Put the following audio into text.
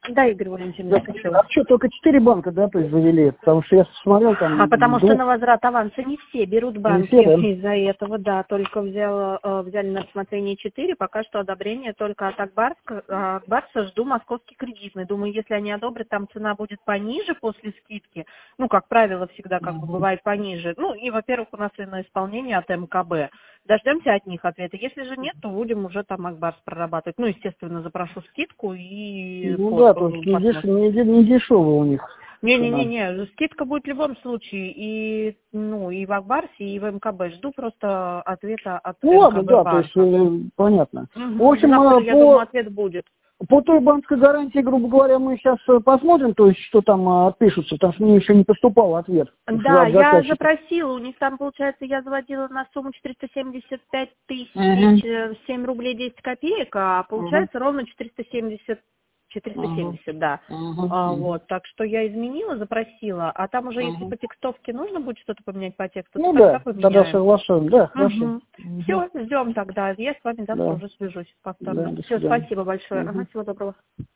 Да, Игорь Валентинович, Да, слушаю. а что, только 4 банка, да, то есть завели? Потому что я смотрел там... А потому что на возврат аванса не все берут банки. все, да? Из-за этого, да, только взяли на рассмотрение 4, пока что одобрение только от Акбарса, жду московский кредитный. Думаю, если они одобрят, там цена будет пониже после скидки. Ну, как правило, всегда как бы бывает пониже. Ну, и, во-первых, у нас и на исполнение от МКБ. Дождемся от них ответа. Если же нет, то будем уже там Акбарс прорабатывать. Ну, естественно, запрошу скидку и Ну да, то есть посмотрим. не дешевый у них. Не, скидка будет в любом случае и в Акбарсе, и в МКБ. Жду просто ответа от Ну ладно, МКБ да, то есть банка. понятно. В Угу. общем, Завтра, я думаю, ответ будет. по той банковской гарантии, грубо говоря, мы сейчас посмотрим, то есть что там отпишутся, потому что мне еще не поступал ответ. Да, От я заказчика. запросила, у них там, получается, я заводила на сумму 475 тысяч, 7 рублей 10 копеек, а получается ровно 470, да. Вот, так что я изменила, запросила, а там уже, если по текстовке нужно будет что-то поменять по тексту, Ну то да, тогда тогда поменяем. соглашаем, да, хорошо. Все, ждем тогда. Я с вами завтра Да, уже свяжусь да, повторно. до Все, свидания. спасибо большое. Ага, всего доброго.